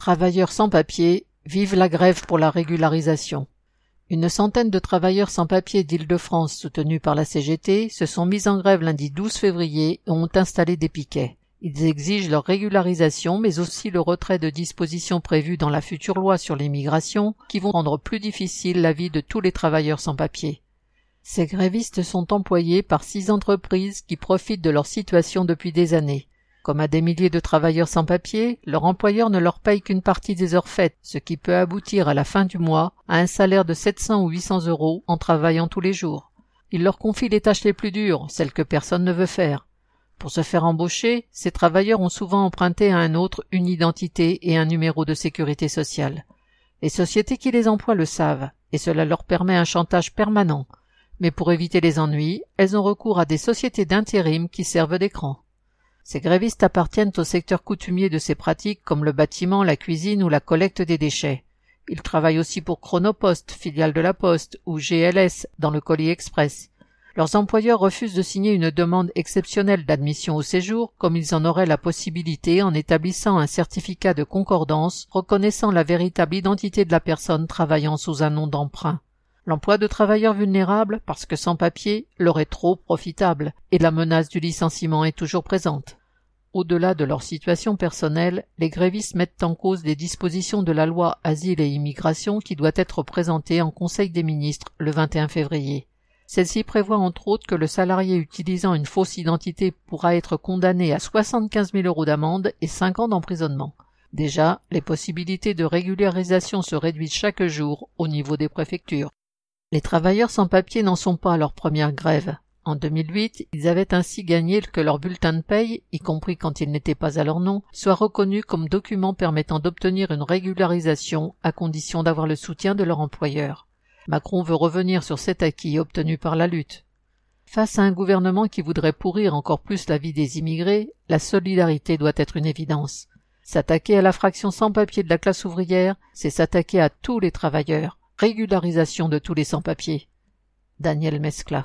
Travailleurs sans papier, vive la grève pour la régularisation. Une centaine de travailleurs sans papier d'Île-de-France soutenus par la CGT se sont mis en grève lundi 12 février et ont installé des piquets. Ils exigent leur régularisation mais aussi le retrait de dispositions prévues dans la future loi sur l'immigration qui vont rendre plus difficile la vie de tous les travailleurs sans papier. Ces grévistes sont employés par 6 entreprises qui profitent de leur situation depuis des années. Comme à des milliers de travailleurs sans papier, leur employeur ne leur paye qu'une partie des heures faites, ce qui peut aboutir à la fin du mois à un salaire de 700 ou 800 € en travaillant tous les jours. Il leur confie les tâches les plus dures, celles que personne ne veut faire. Pour se faire embaucher, ces travailleurs ont souvent emprunté à un autre une identité et un numéro de sécurité sociale. Les sociétés qui les emploient le savent, et cela leur permet un chantage permanent. Mais pour éviter les ennuis, elles ont recours à des sociétés d'intérim qui servent d'écran. Ces grévistes appartiennent au secteur coutumier de ces pratiques comme le bâtiment, la cuisine ou la collecte des déchets. Ils travaillent aussi pour Chronopost, filiale de la Poste, ou GLS dans le colis express. Leurs employeurs refusent de signer une demande exceptionnelle d'admission au séjour comme ils en auraient la possibilité en établissant un certificat de concordance reconnaissant la véritable identité de la personne travaillant sous un nom d'emprunt. L'emploi de travailleurs vulnérables, parce que sans papier, leur est trop profitable, et la menace du licenciement est toujours présente. Au-delà de leur situation personnelle, les grévistes mettent en cause des dispositions de la loi Asile et Immigration qui doit être présentée en Conseil des ministres le 21 février. Celle-ci prévoit entre autres que le salarié utilisant une fausse identité pourra être condamné à 75 000 € d'amende et 5 ans d'emprisonnement. Déjà, les possibilités de régularisation se réduisent chaque jour au niveau des préfectures. Les travailleurs sans papier n'en sont pas à leur première grève. En 2008, ils avaient ainsi gagné que leur bulletin de paye, y compris quand il n'était pas à leur nom, soit reconnu comme document permettant d'obtenir une régularisation à condition d'avoir le soutien de leur employeur. Macron veut revenir sur cet acquis obtenu par la lutte. Face à un gouvernement qui voudrait pourrir encore plus la vie des immigrés, la solidarité doit être une évidence. S'attaquer à la fraction sans papier de la classe ouvrière, c'est s'attaquer à tous les travailleurs. Régularisation de tous les sans-papiers. Daniel Mescla.